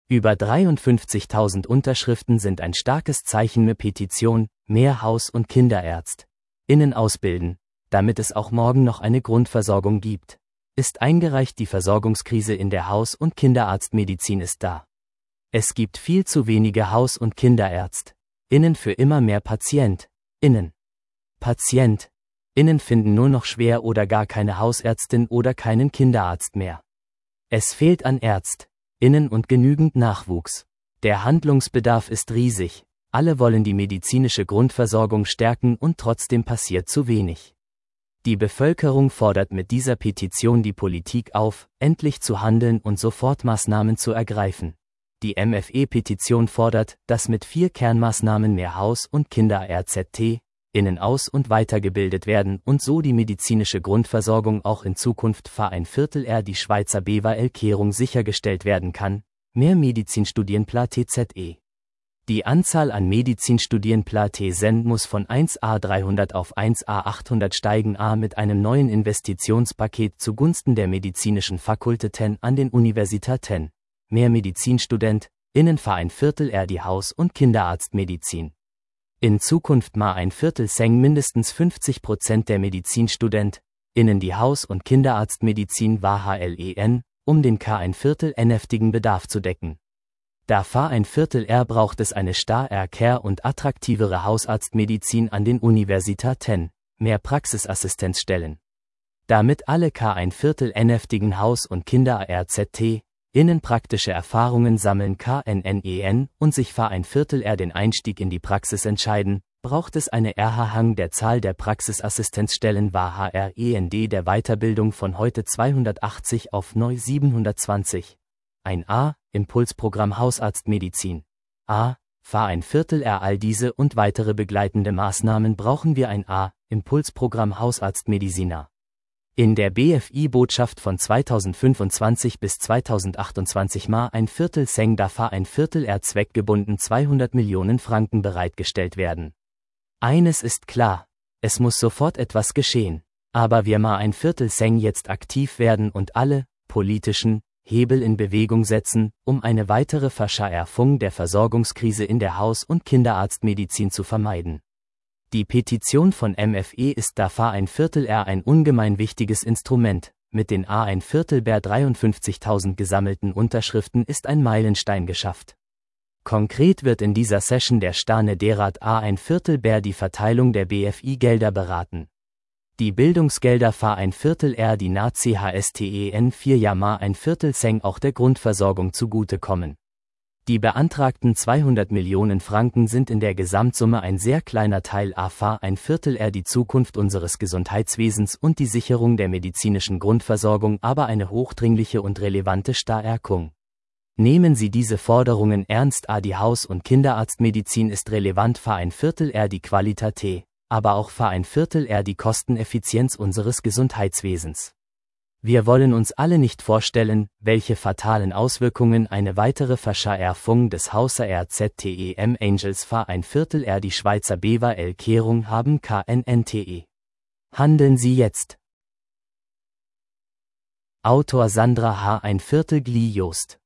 Über 53.000 Unterschriften sind ein starkes Zeichen mit Petition, mehr Haus- und KinderärztInnen ausbilden, damit es auch morgen noch eine Grundversorgung gibt. Ist eingereicht, die Versorgungskrise in der Haus- und Kinderarztmedizin ist da. Es gibt viel zu wenige Haus- und KinderärztInnen für immer mehr PatientInnen. PatientInnen finden nur noch schwer oder gar keine Hausärztin oder keinen Kinderarzt mehr. Es fehlt an ÄrztInnen und genügend Nachwuchs. Der Handlungsbedarf ist riesig. Alle wollen die medizinische Grundversorgung stärken und trotzdem passiert zu wenig. Die Bevölkerung fordert mit dieser Petition die Politik auf, endlich zu handeln und Sofortmaßnahmen zu ergreifen. Die MFE-Petition fordert, dass mit 4 Kernmaßnahmen mehr Haus- und KinderärztInnen aus- und weitergebildet werden und so die medizinische Grundversorgung auch in Zukunft die Schweizer BWL-Kehrung sichergestellt werden kann. Mehr Medizinstudienplan TZE. Die Anzahl an Medizinstudienplan TZEN muss von 1a 300 auf 1a 800 steigen. Mit einem neuen Investitionspaket zugunsten der medizinischen Fakultäten an den Universitäten. Mehr MedizinstudentInnen die Haus- und Kinderarztmedizin. In Zukunft seng mindestens 50% der MedizinstudentInnen die Haus- und Kinderarztmedizin HLEN, um den nftigen Bedarf zu decken. Da braucht es eine stärkere und attraktivere Hausarztmedizin an den Universitäten, mehr Praxisassistenzstellen. Damit alle nftigen Haus- und KinderärztInnen praktische Erfahrungen sammeln und sich den Einstieg in die Praxis entscheiden, braucht es eine Erhöhung der Zahl der Praxisassistenzstellen HREND der Weiterbildung von heute 280 auf neu 720. Ein Impulsprogramm Hausarztmedizin. All diese und weitere begleitende Maßnahmen brauchen wir ein Impulsprogramm Hausarztmediziner. In der BFI-Botschaft von 2025 bis 2028 seng zweckgebunden 200 Millionen Franken bereitgestellt werden. Eines ist klar, es muss sofort etwas geschehen, aber wir seng jetzt aktiv werden und alle politischen Hebel in Bewegung setzen, um eine weitere Verschärfung der Versorgungskrise in der Haus- und Kinderarztmedizin zu vermeiden. Die Petition von MFE ist ein ungemein wichtiges Instrument. Mit den 53.000 gesammelten Unterschriften ist ein Meilenstein geschafft. Konkret wird in dieser Session der Stane Derat die Verteilung der BFI-Gelder beraten. Die Bildungsgelder die Nazi HSTEN 4 seng auch der Grundversorgung zugutekommen. Die beantragten 200 Millionen Franken sind in der Gesamtsumme ein sehr kleiner Teil die Zukunft unseres Gesundheitswesens und die Sicherung der medizinischen Grundversorgung, aber eine hochdringliche und relevante Stärkung. Nehmen Sie diese Forderungen ernst. Die Haus- und Kinderarztmedizin ist relevant die Qualität, aber auch die Kosteneffizienz unseres Gesundheitswesens. Wir wollen uns alle nicht vorstellen, welche fatalen Auswirkungen eine weitere Verschärfung des Hausärztem Angels die Schweizer BWL-Kehrung haben KNNTE. Handeln Sie jetzt. Autor Sandra H. Gli Jost